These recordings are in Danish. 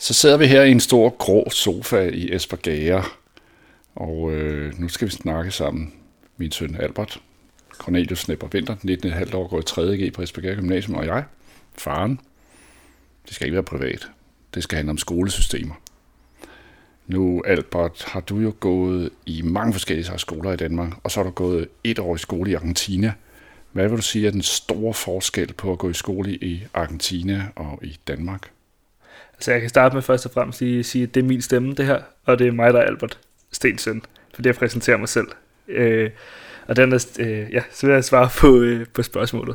Så sidder vi her i en stor grå sofa i Espergærde, og nu skal vi snakke sammen. Min søn Albert, Cornelius Snepper Winther, 19,5 år, går i 3.G på Espergærde Gymnasium, og jeg, faren. Det skal ikke være privat. Det skal handle om skolesystemer. Nu, Albert, har du jo gået i mange forskellige skoler i Danmark, og så har du gået 1 år i skole i Argentina. Hvad vil du sige er den store forskel på at gå i skole i Argentina og i Danmark? Altså jeg kan starte med først og fremmest lige sige, at det er min stemme det her, og det er mig, der er Albert Stensøn, fordi jeg præsenterer mig selv. Og dernæst, så vil jeg svare på spørgsmålet.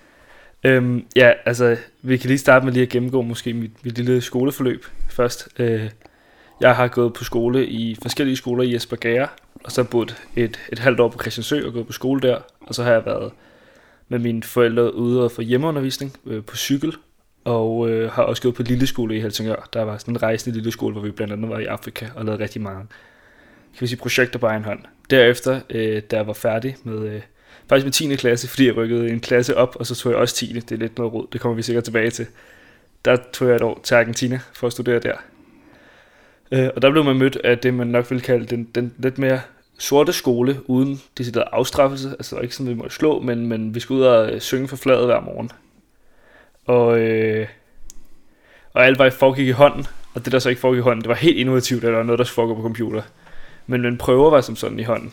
Altså vi kan lige starte med lige at gennemgå måske mit lille skoleforløb først. Jeg har gået på skole i forskellige skoler i Espergærde, og så boet et halvt år på Christiansø og gået på skole der, og så har jeg været med mine forældre ude og få hjemmeundervisning på cykel, og har også gået på lille skole i Helsingør. Der var sådan en rejsende lille skole, hvor vi blandt andet var i Afrika og lavede rigtig mange, kan vi sige, projekter på egen hånd. Derefter, da jeg var færdig med, faktisk med 10. klasse, fordi jeg rykkede en klasse op, og så tog jeg også 10. Det er lidt noget rod, det kommer vi sikkert tilbage til. Der tog jeg et år til Argentina for at studere der. Og der blev man mødt af det, man nok ville kalde den lidt mere sorte skole, uden decideret afstraffelse. Altså ikke sådan, vi måtte slå, men vi skulle ud og synge for flaget hver morgen. Og alt var foregik i hånden, og det der så ikke foregik i hånden, det var helt innovativt, at der var noget, der skulle foregå på computer. Men prøver var som sådan i hånden.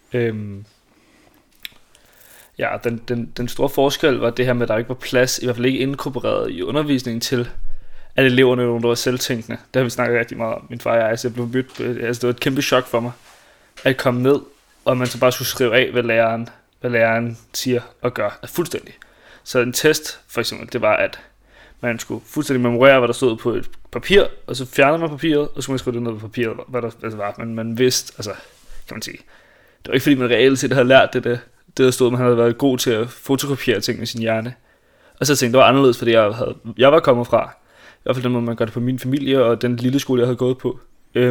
Den store forskel var det her med, at der ikke var plads, i hvert fald ikke inkorporeret i undervisningen til, at eleverne var nogen, der var selvtænkende. Det har vi snakket rigtig meget om, min far og jeg. Så jeg blev mødt, det var et kæmpe chok for mig, at komme ned, og man så bare skulle skrive af, hvad læreren siger og gør. Fuldstændig. Så en test, for eksempel, det var, at man skulle fuldstændig memorere, hvad der stod på et papir, og så fjernede man papiret, og så skulle man skrive det ned på papiret, hvad der var. Men man vidste, altså, kan man sige, det var ikke fordi, man reelt set havde lært det der stod, man havde været god til at fotokopiere ting med sin hjerne. Og så tænkte jeg, det var anderledes, fordi jeg var kommet fra, i hvert fald den måde, man gør det på min familie, og den lille skole, jeg havde gået på.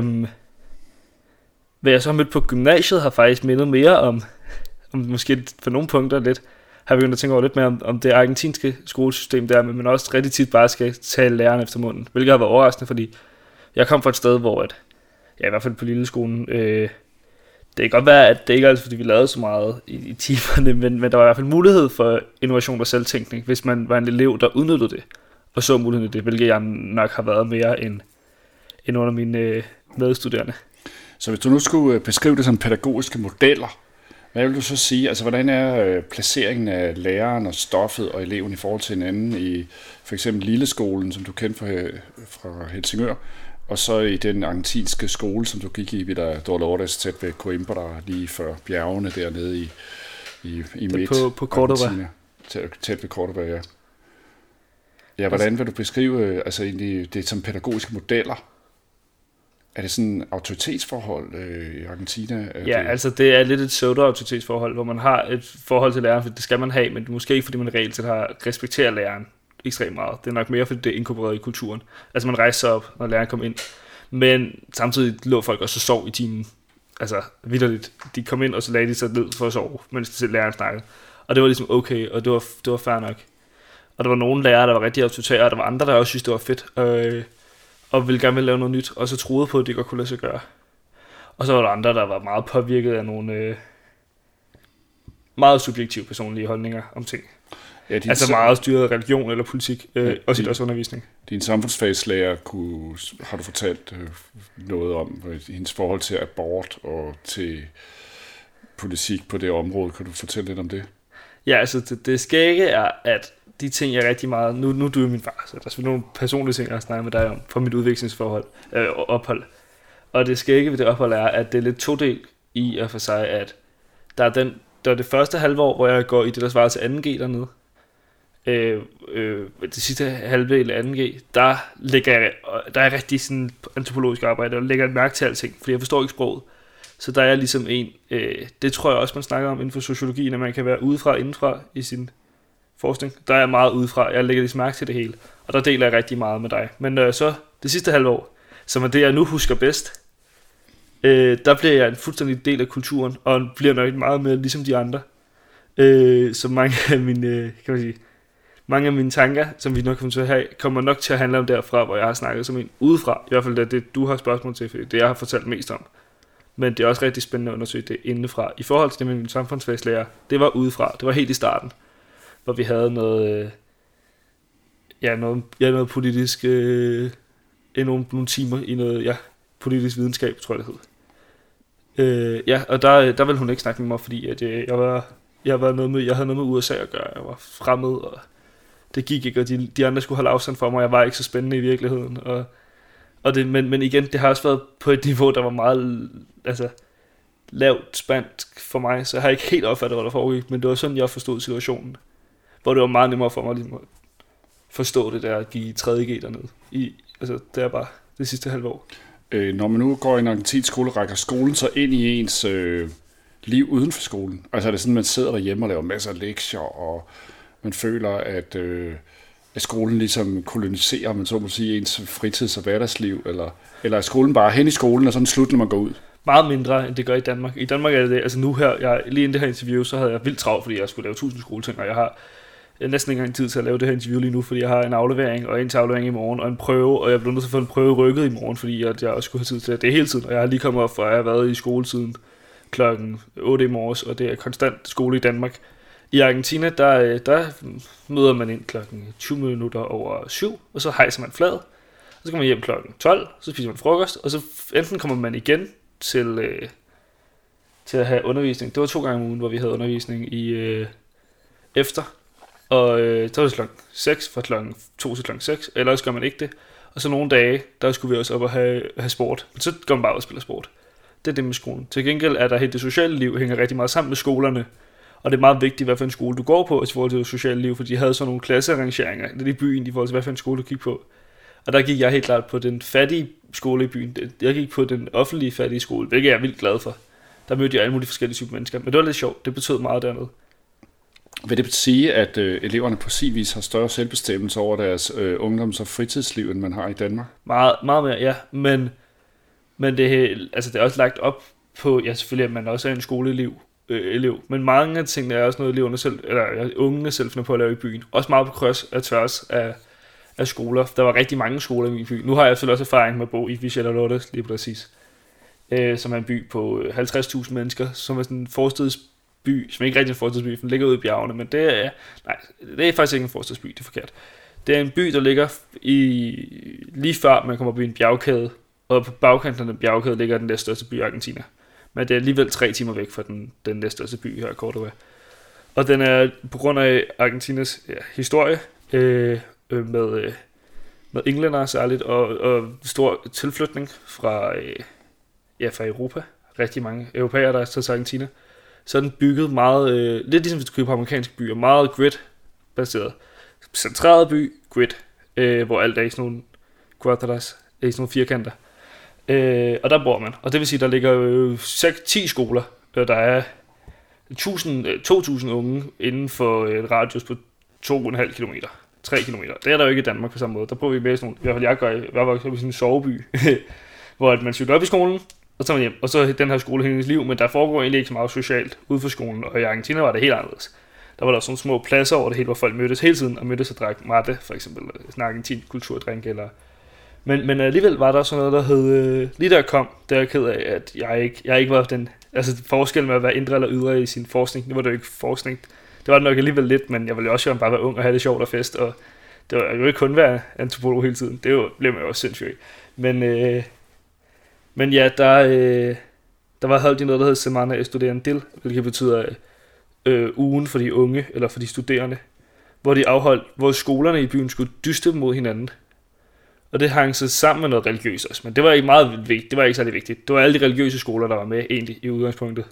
Hvad jeg så har mødt på gymnasiet, har faktisk mindet mere om måske på nogle punkter lidt, har vi begyndt at tænke over lidt mere om det argentinske skolesystem der, men man også rigtig tit bare skal tale læreren efter munden, hvilket har været overraskende, fordi jeg kom fra et sted, hvor i hvert fald på lille skolen, det kan godt være, at det ikke er altid, fordi vi lavede så meget i timerne, men der var i hvert fald mulighed for innovation og selvtænkning, hvis man var en elev, der udnyttede det, og så muligheden i det, hvilket jeg nok har været mere end under mine medstuderende. Så hvis du nu skulle beskrive det som pædagogiske modeller, hvad vil du så sige? Altså, hvordan er placeringen af læreren og stoffet og eleven i forhold til hinanden i for eksempel Lilleskolen, som du kendte fra Helsingør, og så i den argentinske skole, som du gik i ved Dolores, tæt ved Coimbra, lige før bjergene dernede i midt på Córdoba. Tæt ved Córdoba, ja. Ja, hvordan vil du beskrive altså egentlig det som pædagogiske modeller? Er det sådan et autoritetsforhold i Argentina? Altså det er lidt et pseudo-autoritetsforhold, hvor man har et forhold til læreren, for det skal man have, men måske ikke fordi man reelt set har respekteret læreren ekstremt meget. Det er nok mere fordi det er inkorporeret i kulturen. Altså man rejser sig op, når læreren kom ind, men samtidig lå folk også og sov i timen. Altså vitterligt. De kom ind, og så lagde de sig ned for at sove, mens læreren snakkede. Og det var ligesom okay, og det var fair nok. Og der var nogle lærere, der var rigtig autoritære, og der var andre, der også synes, det var fedt, og ville gerne lave noget nyt, og så troede på, at det godt kunne lade sig gøre. Og så var der andre, der var meget påvirket af nogle meget subjektive personlige holdninger om ting. Ja, altså meget styret af religion eller politik, også i deres undervisning. Din samfundsfagslærer har du fortalt noget om hendes forhold til abort og til politik på det område. Kan du fortælle lidt om det? Ja, altså det skægge er, at de ting jeg rigtig meget, nu er du jo min far, så der er selvfølgelig nogle personlige ting, jeg har snakket med dig om, fra mit udviklingsforhold, ophold. Og det skægge ved det ophold er, at det er lidt todel i at for sig, at der er det første halve år, hvor jeg går i det, der svarer til 2G dernede. Det sidste halve eller 2G, der er rigtig sådan antropologisk arbejde, og lægger et mærke til alting, fordi jeg forstår ikke sproget. Så der er ligesom det tror jeg også, man snakker om inden for sociologien, at man kan være udefra og indenfra i sin forskning. Der er meget udefra, jeg lægger ligesom mærke til det hele, og der deler jeg rigtig meget med dig. Men så det sidste halve år, som er det, jeg nu husker bedst, der bliver jeg en fuldstændig del af kulturen, og bliver nok meget mere ligesom de andre. Så mange af mange af mine tanker, som vi nok kommer til at have, kommer nok til at handle om derfra, hvor jeg har snakket som en udefra. I hvert fald det er det, du har spørgsmål til, fordi det jeg har fortalt mest om. Men det er også rigtig spændende at undersøge det indefra. I forhold til det med min samfundsfagslærer, det var udefra. Det var helt i starten, hvor vi havde noget, noget politisk, nogle timer i noget, politisk videnskab, tror jeg det hed. Og der ville hun ikke snakke med mig, fordi at jeg havde noget med USA at gøre. Jeg var fremmed, og det gik ikke, og de andre skulle holde afstand for mig. Jeg var ikke så spændende i virkeligheden. Men igen, det har også været på et niveau, der var meget lavt spændt for mig, så jeg har ikke helt opfattet, hvad der foregik, men det var sådan, jeg forstod situationen. Hvor det var meget nemmere for mig ligesom at forstå det der at give 3.G dernede. Det er bare det sidste halve år. Når man nu går i en argentinsk skole, rækker skolen så ind i ens liv uden for skolen? Altså er det sådan, man sidder derhjemme og laver masser af lektier, og man føler, at skolen ligesom koloniserer, man så må sige, ens fritids- og hverdagsliv, eller er skolen bare hen i skolen, og sådan slut, når man går ud? Meget mindre, end det gør i Danmark. I Danmark er det, altså nu her, lige inden det her interview, så havde jeg vildt travlt, fordi jeg skulle lave 1000 skoleting, og jeg har næsten ikke engang tid til at lave det her interview lige nu, fordi jeg har en aflevering, og en til aflevering i morgen, og en prøve, og jeg blev nødt til at få en prøve rykket i morgen, fordi jeg også skulle have tid til det hele tiden, og jeg har lige kommet op, for jeg har været i skole siden klokken 8 i morges, og det er konstant skole i Danmark. I Argentina, der møder man ind klokken 20 minutter over 7, og så hejser man flaget, og så kommer man hjem klokken 12, så spiser man frokost, og så enten kommer man igen til at have undervisning. Det var 2 gange om ugen, hvor vi havde undervisning i efter, og så var det klokken 6, fra klokken 2 til klokken 6, eller også gør man ikke det. Og så nogle dage, der skulle vi også op og have sport, men så går man bare og spiller sport. Det er det med skolen. Til gengæld er der helt det sociale liv, hænger rigtig meget sammen med skolerne, og det er meget vigtigt, hvad for en skole du går på i forhold til det sociale liv, for de havde sådan nogle klassearrangeringer lidt i byen i forhold til, hvad for en skole du gik på. Og der gik jeg helt klart på den fattige skole i byen. Jeg gik på den offentlige fattige skole, hvilket jeg er vildt glad for. Der mødte jeg alle mulige forskellige typer mennesker, men det var lidt sjovt. Det betød meget dernede. Vil det sige, at eleverne på sin vis har større selvbestemmelse over deres ungdoms- og fritidsliv, end man har i Danmark? Meget, meget mere, ja. Men det er også lagt op på, ja selvfølgelig, at man også er en skoleelev. Men mange af tingene er også noget, ungene selv finder på at lave i byen. Også meget på kryds af tværs af skoler. Der var rigtig mange skoler i min by. Nu har jeg selvfølgelig også erfaring med at bo i Villa Dolores, lige præcis. Som er en by på 50.000 mennesker, som er sådan en forstedsby, som ikke rigtig er en forstedsby, for den ligger ude i bjergene, men det er faktisk ikke en forstedsby, det er forkert. Det er en by, der ligger lige før man kommer på en bjergkæde, og på bagkanten af den bjergkæde ligger den næststørste by i Argentina. Men det er alligevel 3 timer væk fra den næststørste by her i Córdoba. Og den er på grund af Argentinas historie, med englænder særligt, og stor tilflytning fra Europa. Rigtig mange europæere, der er til Argentina. Så er den bygget meget, lidt ligesom hvis du køber på amerikanske byer, meget grid-baseret. Centreret by, grid, hvor alt er i sådan nogle quadras, i sådan nogle firkanter. Og der bor man. Og det vil sige, der ligger 10 skoler. Der er 2.000 unge inden for et radius på 2,5 kilometer. 3 kilometer. Det er der jo ikke i Danmark på samme måde. Der bor vi med sådan nogle, i hvert fald jeg var i sådan en soveby, hvor man cykler op i skolen, og så tager man hjem. Og så den her skole hendes liv, men der foregår egentlig ikke så meget socialt ude for skolen. Og i Argentina var det helt anderledes. Der var der sådan små pladser over det hele, hvor folk mødtes hele tiden, og mødtes og drak mate, for eksempel. Sådan en argentinsk kulturdrink, eller... Men alligevel var der sådan noget, der hed... lige der kom, der er jeg ked af, at jeg ikke var den... Altså forskellen med at være indre eller ydre i sin forskning, det var det jo ikke forskning. Det var det nok alligevel lidt, men jeg ville jo også bare være ung og have det sjovt og fest, og det var jo ikke kun være antropolog hele tiden. Det blev man jo også sindssygt. Men ja, der var holdt i noget, der hed Semana Estudiantil, hvilket betyder ugen for de unge, eller for de studerende, hvor skolerne i byen skulle dyste mod hinanden. Og det hang sig sammen med noget religiøst også, men det var ikke meget vigtigt, det var ikke særlig vigtigt. Det var alle de religiøse skoler, der var med egentlig i udgangspunktet.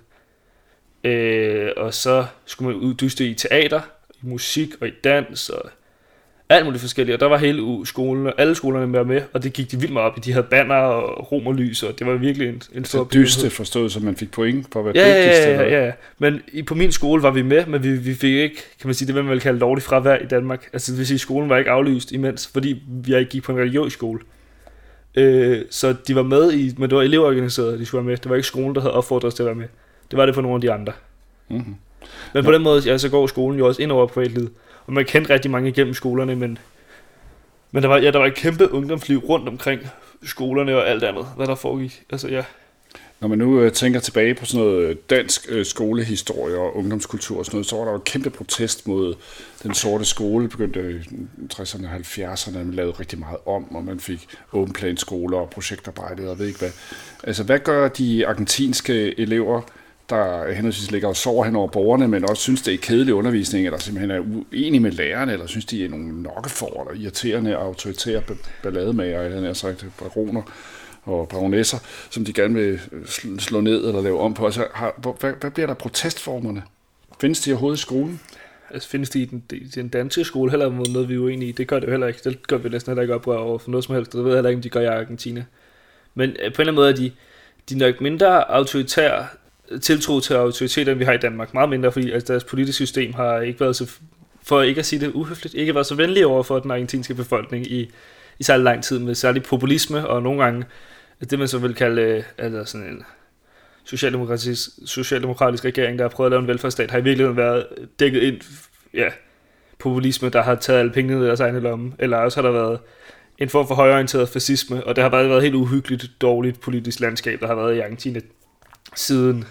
Og så skulle man uddyste i teater, i musik og i dans og alt muligt forskelligt. Og der var hele skolen og alle skolerne med, og det gik de vildt meget op i. De havde banner og romerlys, og det var virkelig en stor... Så dyste forstået, så man fik point for at være dygtigst? Ja. Men på min skole var vi med, men vi fik ikke, kan man sige, det vil man vel kalde lovligt fravær i Danmark. Altså det vil sige, skolen var ikke aflyst imens, fordi jeg ikke gik på en religiøs skole. Så de var med men det var elevorganiseret, de skulle være med. Det var ikke skolen, der havde opfordret os til at være med. Det var det for nogle af de andre. Mm-hmm. Men på den måde, så går skolen jo også ind over privatlivet. Og man kendte rigtig mange igennem skolerne, men der var et kæmpe ungdomsliv rundt omkring skolerne og alt andet, hvad der foregik. Altså, ja. Når man nu tænker tilbage på sådan noget dansk skolehistorie og ungdomskultur og sådan noget, så var der jo et kæmpe protest mod den sorte skole. Begyndte i 60'erne og 70'erne, man lavede rigtig meget om, og man fik åbenplanskoler og projektarbejde og ved ikke hvad. Altså, hvad gør de argentinske elever, der henholdsvis ligger og sover hen over borgerne, men også synes, det er kedelig undervisning, eller simpelthen er uenige med lærerne, eller synes, de er nogle nokkefor, eller irriterende, autoritære ballademager, eller nær sagt baroner og baronesser, som de gerne vil slå ned eller lave om på. Altså, hvad bliver der protestformerne? Findes de overhovedet i skolen? Altså, findes de i den danske skole heller mod noget, vi er uenige i? Det gør det jo heller ikke. Det gør vi næsten heller ikke oprør over for noget som helst. Det ved jeg heller ikke, om de gør i Argentina. Men på en eller anden måde er de nok mindre autoritære tiltro til autoriteter, end vi har i Danmark. Meget mindre, fordi altså, deres politiske system har ikke været så, for ikke at sige det uhøfligt, ikke været så venlige over for den argentinske befolkning i særlig lang tid, med særlig populisme, og nogle gange det, man så vil kalde altså sådan en socialdemokratisk regering, der har prøvet at lave en velfærdsstat, har i virkeligheden været dækket ind populisme, der har taget alle pengene i deres egne lomme, eller også har der været en form for højreorienteret fascisme, og det har været helt uhyggeligt dårligt politisk landskab, der har været i Argentina siden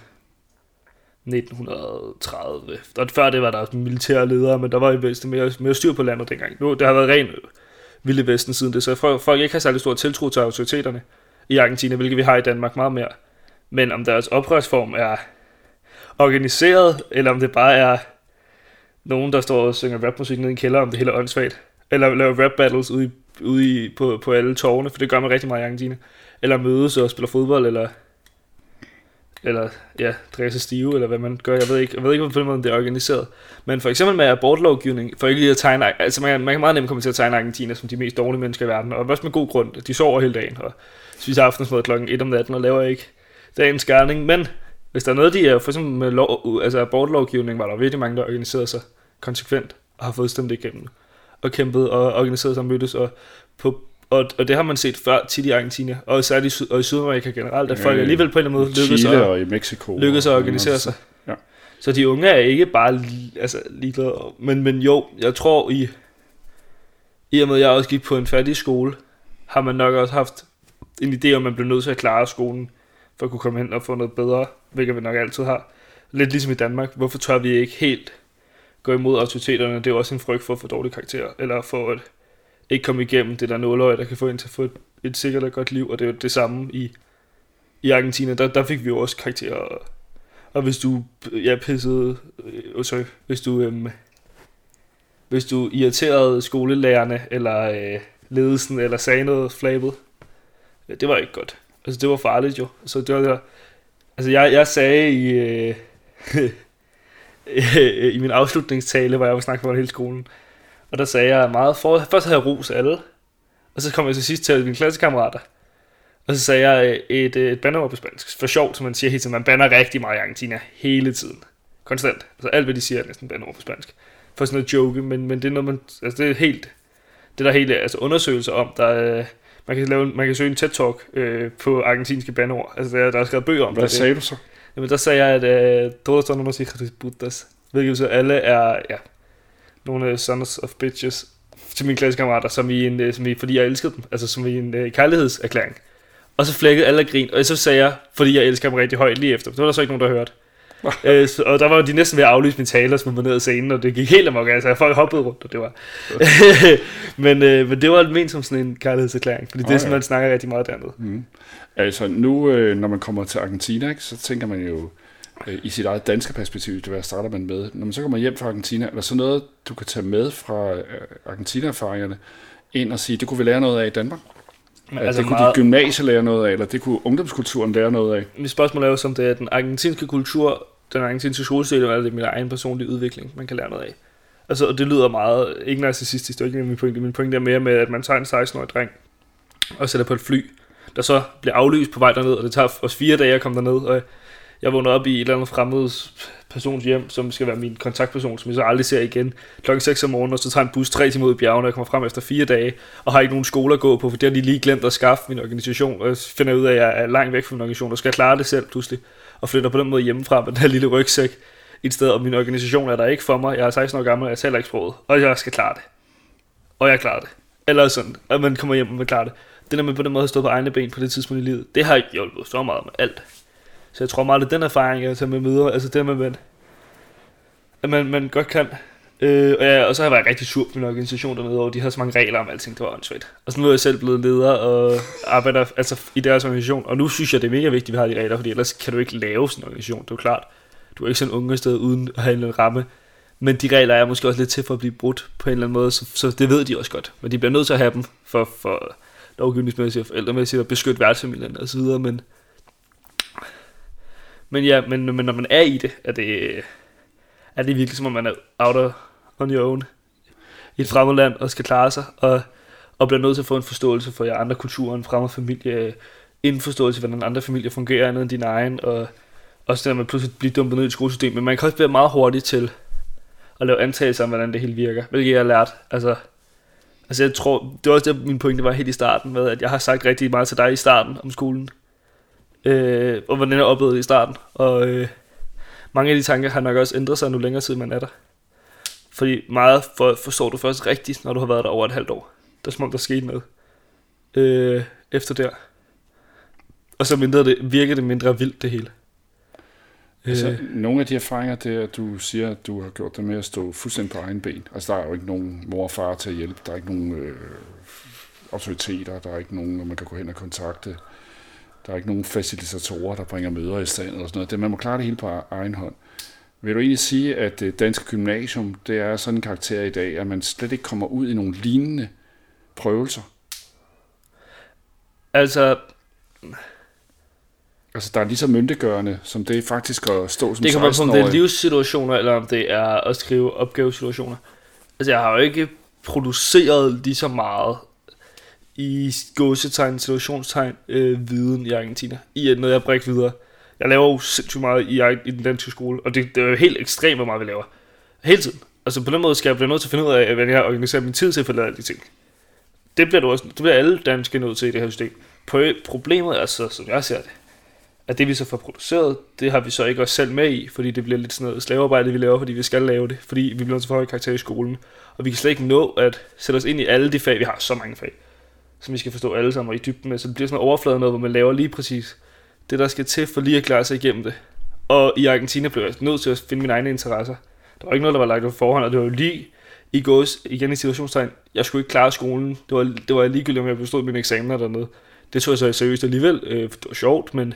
1930. Og før det var der militære ledere, men der var i Vesten mere styr på landet dengang. Nu, det har været ren Vilde Vesten siden det, så folk ikke har særlig stor tiltro til autoriteterne i Argentina, hvilket vi har i Danmark meget mere. Men om deres oprørsform er organiseret, eller om det bare er nogen, der står og synger rapmusik nede i en kælder, om det hele er åndssvagt, eller laver rap battles på alle tårne, for det gør man rigtig meget i Argentina, eller mødes og spiller fodbold, eller ja, drikker sig stive, eller hvad man gør. Jeg ved ikke, på den måde, det er organiseret. Men for eksempel med abortlovgivning, for ikke lige at tegne, altså man kan meget nemt komme til at tegne Argentina som de mest dårlige mennesker i verden, og også med god grund. De sover hele dagen, og spiser aftensmad klokken 1 om natten, og laver ikke dagens gerning. Men hvis der er noget, de er, for eksempel med abortlovgivning, var der virkelig mange, der organiserede sig konsekvent, og har fået stemt igennem, og kæmpet, og organiseret sig og mødtes, og det har man set før tit i Argentina, og særligt i Sydamerika generelt, at folk alligevel på en eller anden måde lykkes at organisere sig. Ja. Så de unge er ikke bare ligeglade. Men jo, jeg tror i og med, at jeg også gik på en fattig skole, har man nok også haft en idé om, at man bliver nødt til at klare skolen, for at kunne komme hen og få noget bedre, hvilket vi nok altid har. Lidt ligesom i Danmark. Hvorfor tør vi ikke helt gå imod autoriteterne? Det er jo også en frygt for at få dårlige karakterer, eller for at ikke komme igennem det der nåløje, der kan få en til at få et sikkert og godt liv, og det er jo det samme i Argentina. Der fik vi jo også karakterer, og hvis du pissede, hvis du irriterede skolelærerne, eller ledelsen, eller sagde noget flabet, det var ikke godt. Altså det var farligt jo. Så det var der, altså jeg sagde i min afslutningstale, hvor jeg var snakket for hele skolen, og der sagde jeg meget først havde jeg ros alle, og så kom jeg til sidst til mine klassekammerater, og så sagde jeg et bandeord på spansk, for sjovt, som man siger hele tiden. Man bander rigtig meget i Argentina hele tiden, konstant. Altså alt hvad de siger er næsten bandeord på spansk, for sådan noget joke, men det er noget man, altså det er helt, det der hele, altså undersøgelser om, der man kan søge en TED-talk på argentinske bandeord, altså der er skrevet bøger om det. Hvad sagde du så? Jamen der sagde jeg, at todos son unos hijos de putas, hvilket så alle er, nogle sons of bitches til mine klassekammerater, som i fordi jeg elskede dem, altså som i en kærlighedserklæring. Og så flækkede alle grin, og så sagde jeg, fordi jeg elsker dem rigtig højt lige efter. Det var der så ikke nogen, der hørte. Og der var de næsten ved at aflyse mine taler, som var ned ad scenen, og det gik helt amok, altså folk hoppede rundt, og det var men det var ment som sådan en kærlighedserklæring, fordi det er sådan, man snakker rigtig meget dernede. Altså nu, når man kommer til Argentina, ikke, så tænker man jo i sit eget danske perspektiv, det starter man med. Når man så kommer hjem fra Argentina, er der så noget, du kan tage med fra Argentina-erfaringerne ind og sige, det kunne vi lære noget af i Danmark? Altså det kunne de gymnasier lære noget af, eller det kunne ungdomskulturen lære noget af? Mit spørgsmål er jo, som det er den argentinske kultur, den argentinske skolestil, eller det er min egen personlige udvikling, man kan lære noget af. Altså, og det lyder meget, ikke narcissistisk, det er ikke min pointe. Min pointe er mere med, at man tager en 16-årig dreng og sætter på et fly, der så bliver aflyst på vej derned, og det tager os 4 dage at komme derned, og jeg vågner op i et eller andet fremmed persons hjem, som skal være min kontaktperson, som jeg så aldrig ser igen, klokken 6 om morgenen, og så tager en bus 3 timer ud i bjergene, og jeg kommer frem efter 4 dage, og har ikke nogen skole at gå på, for det har de lige glemt at skaffe min organisation, og jeg finder ud af, at jeg er langt væk fra min organisation, og skal klare det selv pludselig, og flytter på den måde hjemmefra med den her lille rygsæk et sted, og min organisation er der ikke for mig. Jeg er 16 år gammel, og jeg taler ikke sproget, og jeg skal klare det. Og jeg klarer det. Eller sådan, at man kommer hjem, og man klarer det. Det der med på den måde at stå på egne ben på det tidspunkt i livet, det har ikke hjulpet så meget med alt. Så jeg tror meget, at den erfaring, jeg tager med videre, altså det med, at man godt kan. Og så har jeg været rigtig sur på min organisation dernede, og de havde så mange regler om alting, det var åndssvagt. Og så nu er jeg selv blevet leder og arbejder altså i deres organisation, og nu synes jeg, det er mega vigtigt, at vi har de regler, fordi ellers kan du ikke lave sådan en organisation, det er jo klart. Du er ikke sådan en unge sted uden at have en eller anden ramme. Men de regler er måske også lidt til for at blive brudt på en eller anden måde, så det ved de også godt. Men de bliver nødt til at have dem for lovgivningsmæssigt og forældremæssigt at beskytte værtsfamilien og så videre, men når man er i det, er det virkelig som om man er out on your own i et fremmed land og skal klare sig, og bliver nødt til at få en forståelse for jer andre kulturer, en fremmed familie, en forståelse for, hvordan andre familier fungerer andet end din egen, og også det, at man pludselig bliver dumpet ned i et skolesystem, men man kan også være meget hurtig til at lave antagelser om, hvordan det hele virker, hvilket jeg har lært. Altså jeg tror, det var også det, min pointe var helt i starten med, at jeg har sagt rigtig meget til dig i starten om skolen, og hvordan jeg oplevede det i starten, og mange af de tanker har nok også ændret sig, nu længere tid man er der. Fordi meget forstår du først rigtigt, når du har været der over et halvt år. Det er som om, der skete noget efter der. Og så virker det mindre vildt, det hele. Altså, nogle af de erfaringer, det er, at du siger, at du har gjort det med at stå fuldstændig på egen ben. Altså, der er jo ikke nogen mor og far til at hjælpe. Der er ikke nogen autoriteter. Der er ikke nogen, man kan gå hen og kontakte. Der er ikke nogen facilitatorer, der bringer møder i stand eller sådan noget. Man må klare det hele på egen hånd. Vil du egentlig sige, at det danske gymnasium, det er sådan en karakter i dag, at man slet ikke kommer ud i nogle lignende prøvelser? Altså, der er lige så myndiggørende, som det er faktisk at stå som 16-årig. Det kommer på, om det er livssituationer, eller om det er at skrive opgavesituationer. Altså, jeg har jo ikke produceret lige så meget i gåsetegn, situationstegn, viden i Argentina. I noget, jeg brækker videre. Jeg laver jo sindssygt meget i den danske skole, og det er jo helt ekstremt, hvor meget vi laver. Hele tiden. Altså på den måde skal jeg blive nødt til at finde ud af, hvordan jeg organiserer min tid til at få lavet alle de ting. Det bliver alle danske nødt til i det her system. Problemet er så, som jeg ser det, at det vi så får produceret, det har vi så ikke os selv med i, fordi det bliver lidt sådan noget slavearbejde, vi laver, fordi vi skal lave det, fordi vi bliver nødt til at få høje karakterer i skolen. Og vi kan slet ikke nå at sætte os ind i alle de fag, vi har så mange fag, som vi skal forstå alle sammen og i dybden med, så det bliver sådan en overflade noget, hvor man laver lige præcis det, der skal til for lige at klare sig igennem det. Og i Argentina blev jeg nødt til at finde mine egne interesser. Der var ikke noget, der var lagt på forhånd, og det var jo lige i gås, igen i situationstegn, jeg skulle ikke klare skolen. Det var ligegyldigt, om jeg bestod mine eksamener dernede. Det tog jeg så seriøst alligevel. Det var sjovt, men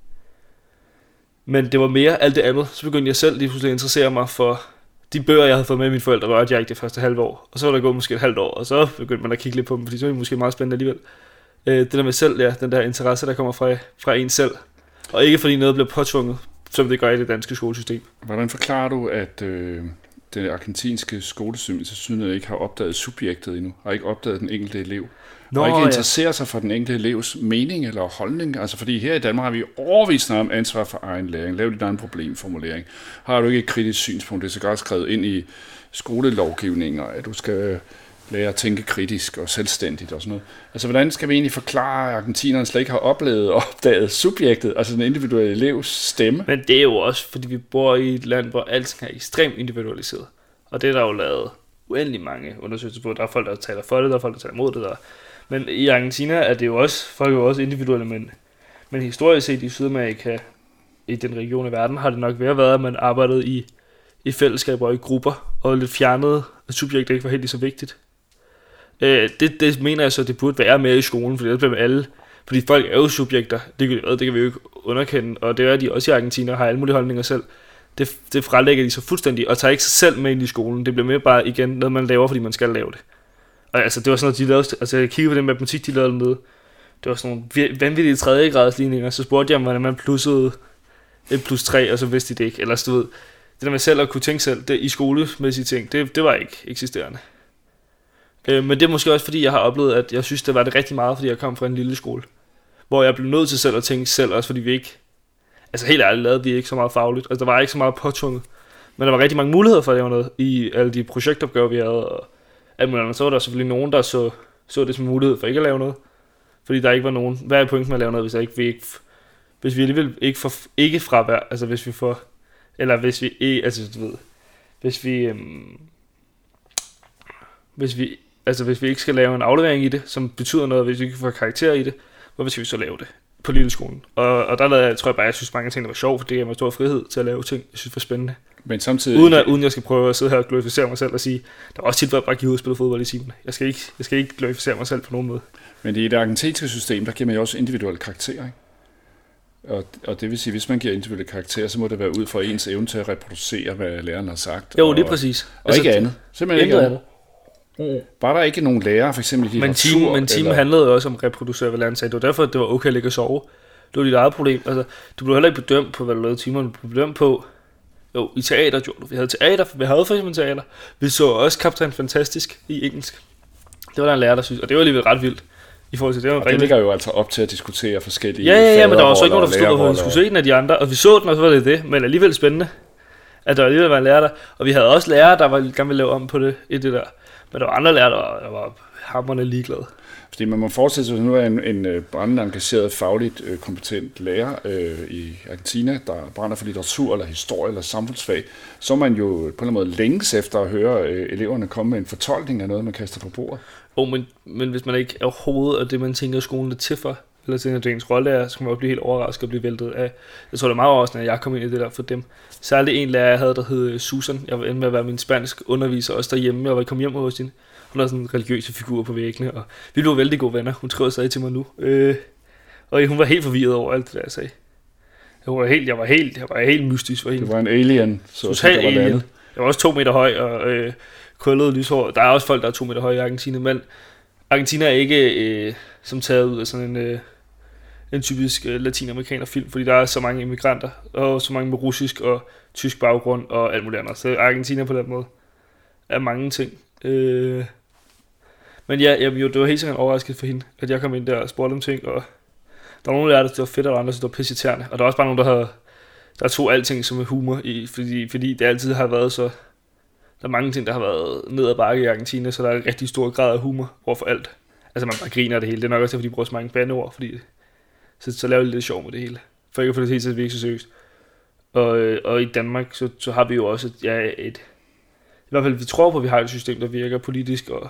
det var mere alt det andet. Så begyndte jeg selv lige pludselig at interessere mig for de bøger, jeg havde fået med mine forældre, rørte jeg ikke det første halve år. Og så var der gået måske et halvt år, og så begyndte man at kigge lidt på dem, fordi så var det måske meget spændende alligevel. Det der med selv, ja, den der interesse, der kommer fra en selv. Og ikke fordi noget bliver påtvunget, som det gør i det danske skolesystem. Hvordan forklarer du, at det argentinske skolesystem til sydenheden ikke har opdaget subjektet endnu, har ikke opdaget den enkelte elev, og ikke interesserer sig for den enkelte elevs mening eller holdning? Altså fordi her i Danmark har vi overvist om ansvar for egen læring, lav din egen problemformulering. Har du ikke et kritisk synspunkt, det er så godt skrevet ind i skolelovgivningen, at du skal lære at tænke kritisk og selvstændigt og sådan noget. Altså, hvordan skal vi egentlig forklare, at argentinerne slet ikke har oplevet og opdaget subjektet, altså den individuelle elevs stemme? Men det er jo også, fordi vi bor i et land, hvor alting er ekstremt individualiseret. Og det er der jo lavet uendelig mange undersøgelser på. Der er folk, der taler for det, der er folk, der taler imod det. Men i Argentina er det jo også, folk er jo også individuelle, men historisk set i Sydamerika, i den region af verden, har det nok været, at man arbejdede i fællesskaber og i grupper, og lidt fjernede, at subjektet ikke var helt lige så vigtigt. Det mener jeg så, det burde være mere i skolen, fordi det bliver med alle. Fordi folk er jo subjekter, det kan vi jo ikke underkende, og det er de også i Argentina, og har alle mulige holdninger selv. Det frelægger de så fuldstændig, og tager ikke sig selv med ind i skolen. Det bliver mere bare igen noget, man laver, fordi man skal lave det. Og altså, det var sådan noget, de lavede, altså jeg kiggede på den matematik, de lavede med. Det var sådan nogle vanvittige 3. grads ligninger, så spurgte jeg om, hvordan man plussede 1+3, og så vidste de det ikke. Eller så det der med selv at kunne tænke selv, det i skolemæssige ting, det var ikke eksisterende. Men det er måske også fordi jeg har oplevet, at jeg synes det var det rigtig meget, fordi jeg kom fra en lille skole, hvor jeg blev nødt til selv at tænke selv, også fordi vi ikke, altså helt ærligt lavede vi ikke så meget fagligt, altså der var ikke så meget påtvunget, men der var rigtig mange muligheder for at lave noget i alle de projektopgaver vi havde, og alt muligt. Så var der selvfølgelig nogen, der så det som mulighed for ikke at lave noget, fordi der ikke var nogen. Hvad er pointen med at lave noget, hvis vi alligevel ikke får ikke fravær, altså hvis vi får eller hvis vi ikke, altså du ved, hvis vi ikke skal lave en aflevering i det, som betyder noget, hvis vi ikke får karakter i det, hvorfor skal vi så lave det på lilleskolen? Og der tror jeg bare, jeg synes mange ting, der var sjovt, for det gav mig stor frihed til at lave ting, jeg synes var spændende. Men samtidig... Uden jeg skal prøve at sidde her og glorificere mig selv og sige, der var også tit, hvor jeg bare gik ud og spille fodbold i timen. Jeg skal ikke glorificere mig selv på nogen måde. Men i det argentinske system, der giver man jo også individuelle karakterer, ikke? Og det vil sige, hvis man giver individuelle karakterer, så må det være ud fra ens evne til at reproducere, hvad læreren har sagt. Jo, det er præcis. Og altså, ikke andet. Simpelthen ikke andet. Var der ikke nogen lærer, for eksempel i litteratur? Men timen handlede jo også om at reproducere, hvad læreren sagde. Det var derfor, at det var okay at ligge og sove. Det var dit eget problem. Altså, du blev heller ikke bedømt på, hvad du lavede timerne. Du blev bedømt på... Jo, i teater gjorde du. Vi havde for eksempel teater. Vi så også Kaptajn Fantastisk i engelsk. Det var der en lærer, der synes, og det var alligevel ret vildt. I forhold til det, og det ligger jo altså op til at diskutere forskellige ja, men der var så ikke nogen, der forstod, hvorfor vi skulle se den af de andre. Og vi så den, og så var det. Men alligevel spændende, at der alligevel var en lærer der. Og vi havde også lærere, der var gerne ville lave om på det i det der. Men der var andre lærere, der var hamrende ligeglade. Fordi man må forestille sig, at nu er en brændende engageret, fagligt kompetent lærer i Argentina, der brænder for litteratur, eller historie, eller samfundsfag, så man jo på en eller anden måde længes efter at høre eleverne komme med en fortolkning af noget, man kaster på bordet. Men hvis man ikke overhovedet er det, man tænker, skolen er til for, eller tænker, at det er ens rolle er, så kan man jo blive helt overrasket og blive væltet af. Jeg tror, det er meget overraskende, at jeg kom ind i det der for dem. Særligt en lærer, jeg havde, der hed Susan. Jeg var inde med at være min spansk underviser, også derhjemme. Jeg var kommet hjem hos hende. Hun havde sådan en religiøse figur på væggene, og vi blev vældig gode venner. Hun skriver stadig til mig nu. Og hun var helt forvirret over alt det, der jeg sagde. Jeg var helt mystisk for hende. Det var en alien. Total alien. Jeg var også 2 meter høj, og krøllet lyshår. Der er også folk, der er 2 meter høje i Argentina, men Argentina er ikke som taget ud af sådan en typisk latinamerikaner film, fordi der er så mange immigranter, og så mange med russisk og tysk baggrund og alt muligt andet. Så Argentina på den måde er mange ting. Men ja, det var helt sikkert overrasket for hende, at jeg kom ind der og spurgte om ting, og der var nogle af det var fedt, og andre, så det var pisseirriterende. Og der var også bare nogen, der tog alting som humor i, fordi det altid har været så... Der er mange ting, der har været ned ad bakke i Argentina, så der er en rigtig stor grad af humor overfor alt. Altså man bare griner det hele. Det er nok også derfor, de bruger så mange bandeord, fordi så laver de lidt sjov med det hele. For ikke at få det helt til at virke så seriøst. Og i Danmark, så har vi jo også i hvert fald vi tror på, at vi har et system, der virker politisk og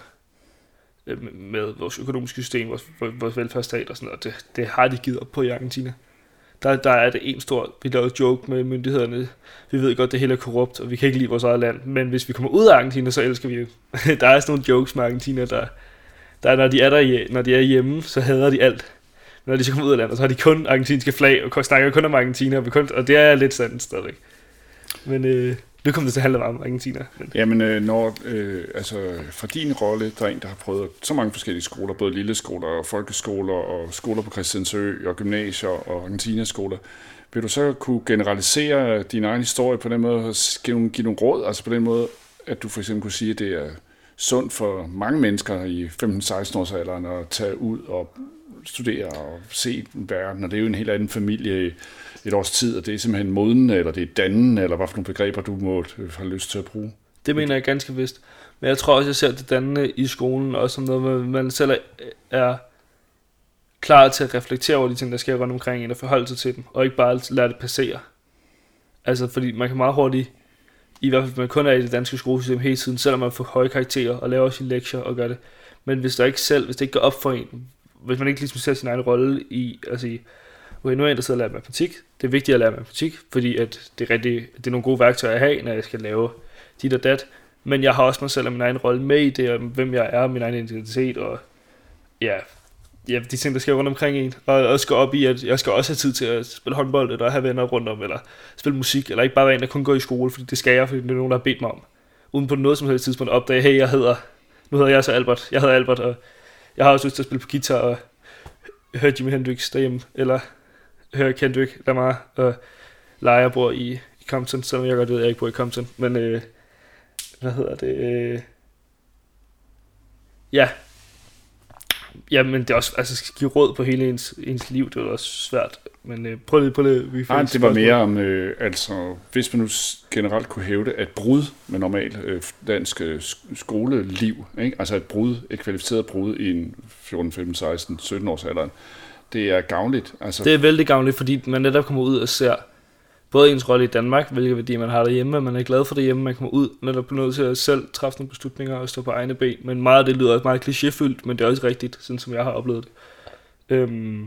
med vores økonomiske system, vores velfærdsstat og sådan noget. Det har de givet op på i Argentina. Der er det en stor, vi lavede joke med myndighederne. Vi ved godt, det hele er korrupt, og vi kan ikke lide vores eget land. Men hvis vi kommer ud af Argentina, så elsker vi jo. Der er sådan nogle jokes med Argentina, der når de er hjemme, så hader de alt. Men når de så kommer ud af landet, så har de kun argentinske flag, og snakker kun om Argentina, og det er lidt sandt stadigvæk. Men nu kommer det til at handle om Argentina. Jamen, altså fra din rolle, der er en, der har prøvet så mange forskellige skoler, både lille skoler og folkeskoler, og skoler på Christiansø, og gymnasier og Argentina-skoler. Vil du så kunne generalisere din egen historie på den måde, og give nogle råd, altså på den måde, at du for eksempel kunne sige, at det er sundt for mange mennesker i 15-16 års alderen at tage ud og studere og se verden, og det er jo en helt anden familie i et års tid, og det er simpelthen modende, eller det er dannende, eller hvad for nogle begreber, du må have lyst til at bruge? Det mener jeg ganske vist. Men jeg tror også, jeg ser det dannende i skolen, også som noget, man selv er klar til at reflektere over de ting, der sker rundt omkring en, og forholde sig til dem, og ikke bare lade det passere. Altså, fordi man kan meget hurtigt, i hvert fald, man kun er i det danske skolesystem hele tiden, selvom man får høje karakterer, og laver sine lektier og gør det. Men hvis det ikke går op for en, hvis man ikke ligesom ser sin egen rolle i, altså okay, nu er jeg interesseret i at lære matematik. Det er vigtigt at lære matematik, fordi at det er nogle gode værktøjer at have, når jeg skal lave dit og dat. Men jeg har også mig selv og min egen rolle med i det, og hvem jeg er, min egen identitet, og ja, de ting, der sker rundt omkring en. Og også gå op i, at jeg skal også have tid til at spille håndbold, eller have venner rundt om, eller spille musik, eller ikke bare være en, der kun går i skole, fordi det skal jeg, fordi det er nogen, der har bedt mig om. Uden på noget som helst tidspunkt opdage, hey, nu hedder jeg så Albert, jeg hedder Albert, og jeg har også lyst til at spille på guitar, og høre Jimi Hendrix derhjemme, eller høre Kendrick Lamar, og lege og bor i Compton, selvom jeg godt ved, at jeg ikke bor i Compton, men hvad hedder det? Ja, men det er også, altså give råd på hele ens liv, det er også svært, men prøv lige. Nej, det var mere om, altså, hvis man nu generelt kunne hævde, at brud med normalt dansk skoleliv, ikke? Altså et kvalificeret brud i en 14, 15, 16, 17 års alderen, det er gavnligt. Altså. Det er vældig gavnligt, fordi man netop kommer ud og ser både ens rolle i Danmark, hvilke værdier man har derhjemme, at man er glad for det hjemme, man kommer ud, når der bliver nødt til at selv træffe nogle beslutninger og stå på egne ben. Men meget af det lyder også meget klichéfyldt, men det er også rigtigt, sådan som jeg har oplevet det.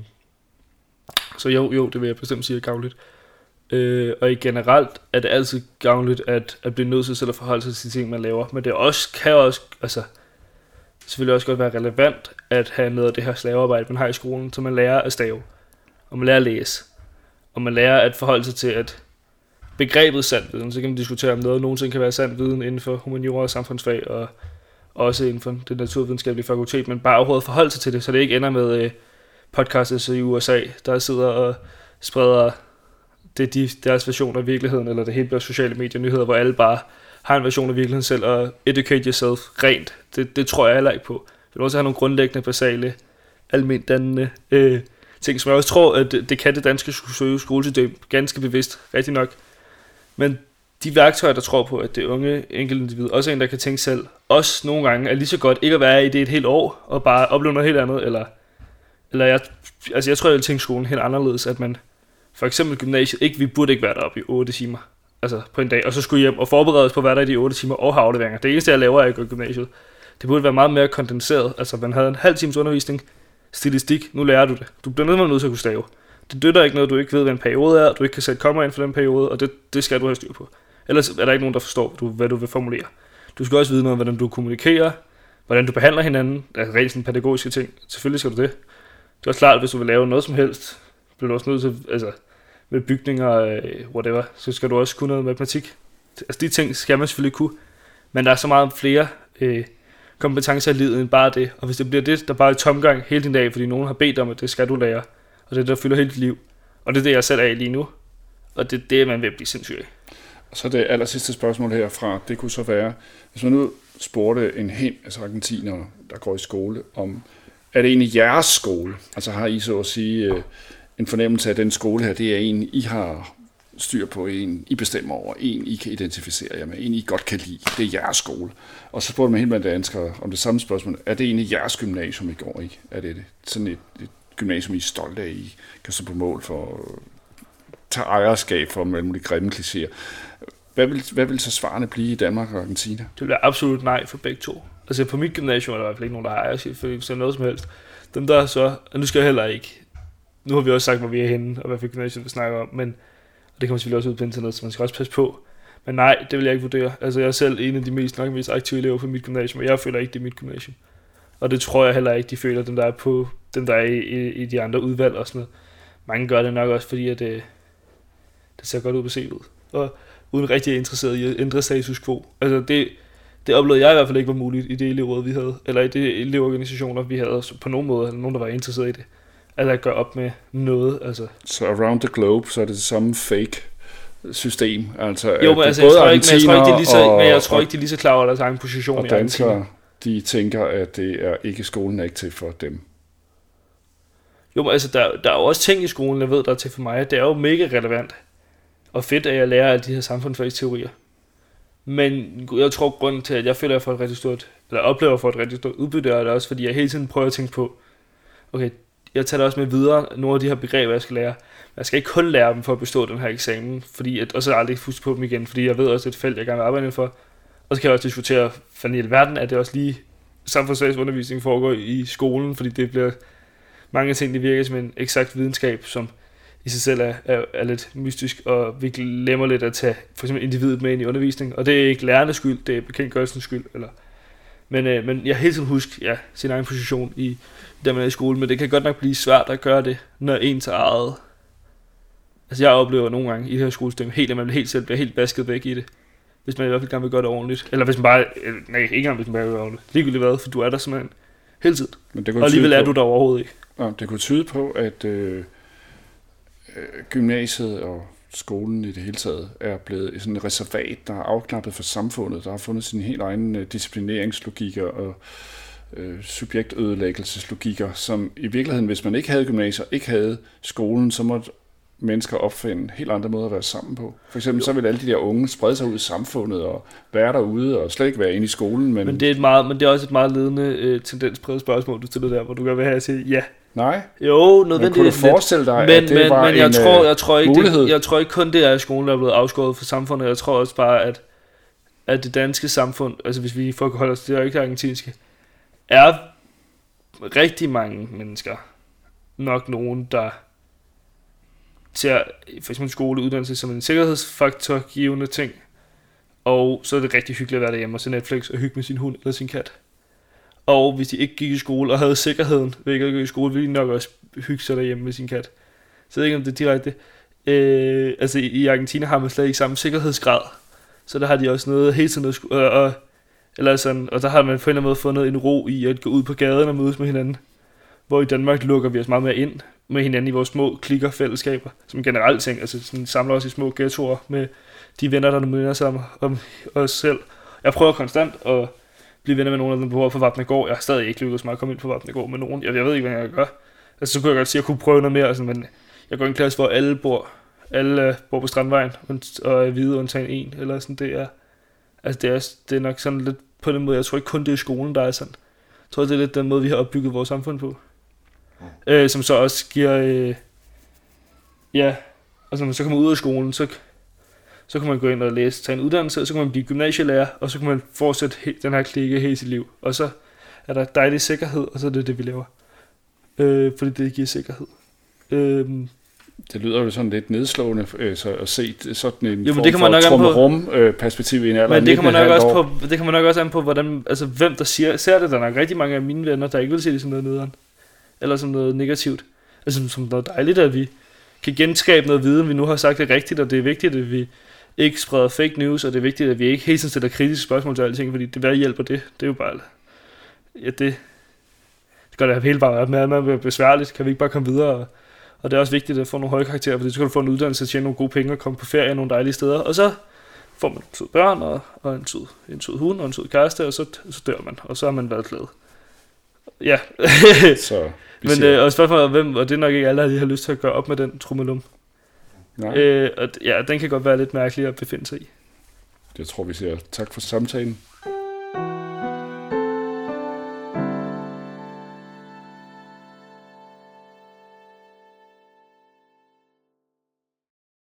Så jo, det vil jeg bestemt sige er gavnligt. Og i generelt er det altid gavnligt at blive nødt til selv at forholde sig til de ting, man laver. Men det kan også selvfølgelig også godt være relevant at have noget af det her slavearbejde, man har i skolen, så man lærer at stave, og man lærer at læse, og man lærer at forholde sig til, at begrebet sand viden, så kan man diskutere om noget nogensinde kan være sand viden inden for humaniora og samfundsfag, og også inden for det naturvidenskabelige fakultet, men bare overhovedet forholde sig til det, så det ikke ender med podcasts i USA, der sidder og spreder deres version af virkeligheden, eller det hele bliver sociale medienyheder, hvor alle bare har en version af virkeligheden selv, og educate yourself rent. Det tror jeg heller ikke på. Vi vil også have nogle grundlæggende, basale, almindannende ting, som jeg også tror, at det kan det danske skolesystem ganske bevidst, rigtig nok. Men de værktøjer, der tror på, at det unge enkeltindivid, også en, der kan tænke selv, også nogle gange er lige så godt ikke at være i det et helt år, og bare opleve noget helt andet, eller jeg tror, jeg vil tænke skolen helt anderledes, at man for eksempel gymnasiet, vi burde ikke være deroppe i 8 timer, altså på en dag, og så skulle hjem og forberede os på at være der i de 8 timer og have afleveringer. Det eneste, jeg laver, er at gå i gymnasiet. Det burde være meget mere kondenseret, altså man havde en halv times undervisning, stilistik, nu lærer du det. Du bliver nødt til at kunne stave. Det døtter ikke noget, du ikke ved, hvad en periode er, du ikke kan sætte komma ind for den periode, og det skal du have styr på. Ellers er der ikke nogen, der forstår, hvad du vil formulere. Du skal også vide noget om, hvordan du kommunikerer, hvordan du behandler hinanden, altså rent sådan pædagogiske ting. Selvfølgelig skal du det. Det er også klart, at hvis du vil lave noget som helst, bliver du også nødt til, altså med bygninger, whatever, så skal du også kunne noget matematik. Altså de ting skal man selvfølgelig kunne, men der er så meget flere kompetencer i livet end bare det. Og hvis det bliver det, der bare er tomgang hele din dag, fordi nogen har bedt om, at det skal du lære, og det der fylder hele dit liv, og det er det, jeg selv er i lige nu, og det er det, man vil blive sindssyg af. Og så det aller sidste spørgsmål herfra, det kunne så være, hvis man nu spurgte en altså argentiner, der går i skole, om, er det egentlig jeres skole? Altså har I så at sige en fornemmelse af den skole her, det er en, I har styr på, en I bestemmer over, en I kan identificere jer med, en I godt kan lide, det er jeres skole. Og så spurgte man helt blandt danskere om det samme spørgsmål, er det egentlig jeres gymnasium, I går i? Er det sådan et gymnasium, I er stolte af, I kan stå på mål for at tage ejerskab for alle mulige grimme klichéer? Hvad vil så svarene blive i Danmark og Argentina? Det vil være absolut nej for begge to. Altså på mit gymnasium er der i hvert fald ikke nogen, der har ejerskab for noget som helst. Dem der så, og nu skal jeg heller ikke, nu har vi også sagt, hvor vi er henne, og hvad for gymnasium vi snakker om, men og det kommer selvfølgelig også ud på internet, så man skal også passe på. Men nej, det vil jeg ikke vurdere. Altså jeg er selv en af de mest aktive elever på mit gymnasium, og jeg føler ikke, det er mit gymnasium. Og det tror jeg heller ikke, de føler, dem der er i de andre udvalg og sådan noget. Mange gør det nok også, fordi at det ser godt ud på CV'et. Og uden rigtig er interesseret i at ændre status quo. Altså det oplevede jeg i hvert fald ikke var muligt i det elevråd, vi havde, eller i de elevorganisationer, vi havde på nogen måde, eller nogen, der var interesseret i det. Altså at gøre op med noget, altså. Så around the globe, så er det samme fake system, altså. Jo, men altså, jeg tror ikke, de er lige så klar over deres egen position. Og danskere, de tænker, at det er ikke skolen er ikke til for dem. Jo, men altså, der er jo også ting i skolen, jeg ved, der er til for mig. Det er jo mega relevant og fedt, at jeg lærer alle de her samfundsfagsteorier. Men jeg tror, grunden til, at jeg føler, at jeg får et rigtig stort, eller oplever at få et rigtig stort udbytte, er det også, fordi jeg hele tiden prøver at tænke på, okay, jeg tager det også med videre, nogle af de her begreber, jeg skal lære. Jeg skal ikke kun lære dem for at bestå den her eksamen, og så aldrig huske på dem igen, fordi jeg ved også, et felt, jeg gerne vil arbejde for. Og så kan jeg også diskutere, for i verden, at det også lige samfundsfagsundervisning foregår i skolen, fordi det bliver mange ting, det virker som en eksakt videnskab, som i sig selv er lidt mystisk, og vi glemmer lidt at tage for eksempel individet med ind i undervisning, og det er ikke lærernes skyld, det er bekendtgørelsens skyld, men jeg hele tiden husker sin egen position i der man er i skole, men det kan godt nok blive svært at gøre det, når en tager eget. Altså jeg oplever nogle gange i det her skolesystem, at man helt selv bliver helt basket væk i det, hvis man i hvert fald gerne vil gøre det ordentligt, eller hvis man bare, ikke engang hvis man bare vil gøre det ordentligt, ligegyldigt hvad, for du er der simpelthen hele tiden, og alligevel er du der overhovedet ikke. Ja, det kunne tyde på, at gymnasiet og skolen i det hele taget er blevet sådan et reservat, der er afknappet for samfundet, der har fundet sin helt egen disciplineringslogikker og subjektødelæggelseslogikker, som i virkeligheden, hvis man ikke havde gymnasier, ikke havde skolen, så måtte mennesker opfinde helt andre måder at være sammen på. For eksempel så vil alle de der unge sprede sig ud i samfundet og være derude og slet ikke være inde i skolen. Men det er også et meget ledende tendenspræget spørgsmål, du stiller der, hvor du gerne vil have at sige, ja, Nej? Jo, Men nødvendigvis kunne du lidt. forestille dig, at det var men en jeg tror ikke, mulighed? jeg tror ikke kun det er i skolen, der er blevet afskåret fra samfundet. Jeg tror også bare, at det danske samfund, altså hvis vi får holde os til det ikke argentinske, er rigtig mange mennesker, nok nogen, der ser for eksempel skoleuddannelse som en sikkerhedsfaktor givende ting, og så er det rigtig hyggeligt at være derhjemme og se Netflix og hygge med sin hund eller sin kat. Og hvis de ikke gik i skole og havde sikkerheden ved ikke at gå i skole, ville de nok også hygge sig derhjemme med sin kat. Så jeg ved ikke, om det er direkte. Altså i Argentina har man slet ikke samme sikkerhedsgrad, så der har de også noget hele tiden eller sådan, og der har man på en eller anden måde fundet en ro i at gå ud på gaden og mødes med hinanden. Hvor i Danmark lukker vi os meget mere ind med hinanden i vores små klikker fællesskaber, som generelt ting, altså sådan samler os i små ghettoer med de venner, der minder sig om os selv. Jeg prøver konstant at blive venner med nogle af dem, der bor på Vapnagaard. Jeg har stadig ikke lykkedes mig at komme ind på Vapnagaard med nogen. Jeg ved ikke, hvad jeg gør. Altså, så kunne jeg godt sige, at jeg kunne prøve noget mere, altså, men jeg går i en klasse, hvor alle bor på Strandvejen, og er hvide undtagen en, eller sådan, det er, altså, det er nok sådan lidt på den måde, jeg tror ikke kun det er skolen, der er sådan. Jeg tror, det er lidt den måde, vi har opbygget vores samfund på. Som så også giver, altså når man så kommer ud af skolen, så kan man gå ind og tage en uddannelse, og så kan man blive gymnasielærer, og så kan man fortsætte den her klikke hele sit liv. Og så er der dejlig sikkerhed, og så er det vi laver. Fordi det giver sikkerhed. Det lyder jo sådan lidt nedslående så at se sådan en form for trummerum-perspektiv i en alder. Men det kan man nok også an på, hvordan, altså hvem der ser det. Der er nok rigtig mange af mine venner, der ikke vil se det som noget nederen. Eller som noget negativt. Altså som noget dejligt, at vi kan genskabe noget viden, vi nu har sagt det rigtigt, og det er vigtigt, at vi ikke spreder fake news, og det er vigtigt, at vi ikke hele tiden stiller kritiske spørgsmål til alting, fordi hvad hjælper det? Det er jo bare, ja, det gør det hele bare mere besværligt. Kan vi ikke bare komme videre? Og det er også vigtigt at få nogle høje karakterer, fordi så kan du få en uddannelse, tjene nogle gode penge og komme på ferie nogle dejlige steder, og så får man søde børn og en sød hund og en sød kæreste, og så dør man, og så har man været glad. Ja. Så men og spørgsmålet hvem, og det er nok ikke alle, der har lyst til at gøre op med den trummelum. Nej. Og ja, den kan godt være lidt mærkelig at befinde sig i. Det tror vi siger. Tak for samtalen.